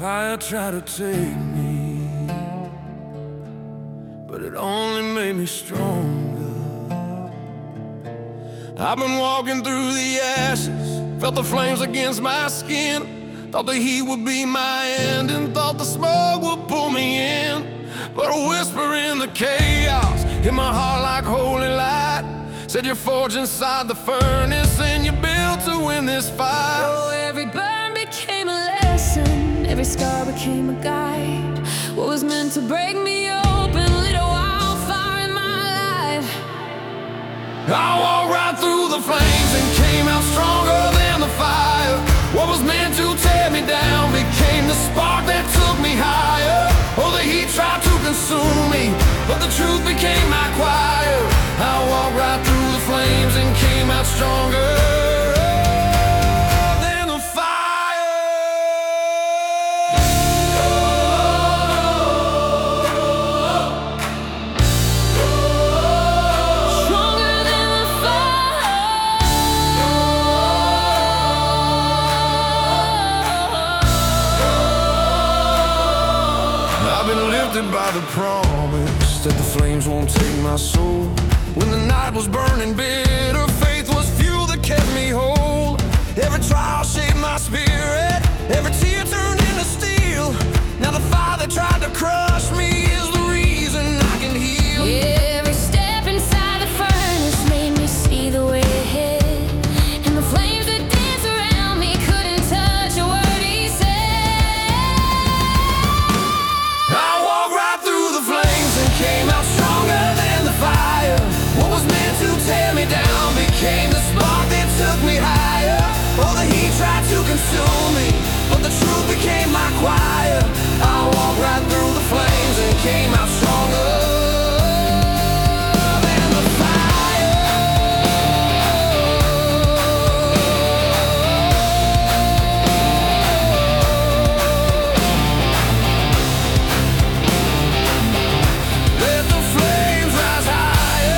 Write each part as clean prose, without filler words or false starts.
Fire tried to take me, but it only made me stronger. I've been walking through the ashes, felt the flames against my skin, thought the heat would be my end, and thought the smoke would pull me in. But a whisper in the chaos hit my heart like holy light, said you're forged inside the furnace and you're built to win this fight. Oh, every burn became a lesson, every scar became a guide. What was meant to break me open lit a wildfire in my life. I walked right through the flames and came out stronger than the fire. What was meant to tear me down became the spark that took me higher. Oh, the heat tried to consume me, but the truth became my choir. I walked right through the flames and came out stronger than the fire. Stronger than the fire. I've been lifted by the promise that the flames won't take my soul. When the night was burning bitter, faith was fuel that kept me whole. Every trial shaped my spirit, every tear turned into steel. Now the fire that tried to crush me is the reason I can heal. Every step inside the furnace made me see the way ahead, and the flames that danced around me couldn't touch a word he said. I walked right through the flames and came out stronger than the fire. What was meant to tear me down became the spark that took me higher. Oh, the heat tried to consume me, but the truth became my choir. I walked right through the flames and came out stronger than the fire. Let the flames rise higher.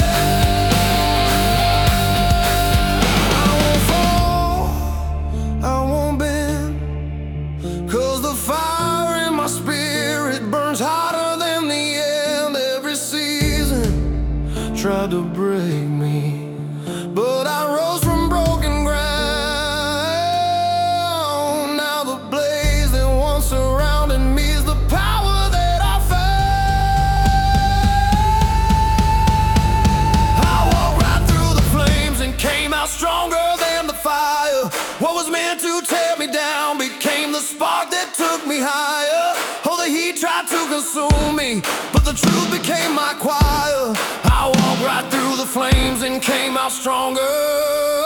I won't fall, I won't bend, 'cause the fire in my spirit burns hotter than the end. Every season tried to break me, but I rose from broken ground. Now the blaze that once surrounded me is the power that I found. I walked right through the flames and came out stronger than the fire. What was meant to tear me down became the spark that took me higher. Oh, the heat tried to consume me, but the truth became my choir. I walked right through the flames and came out stronger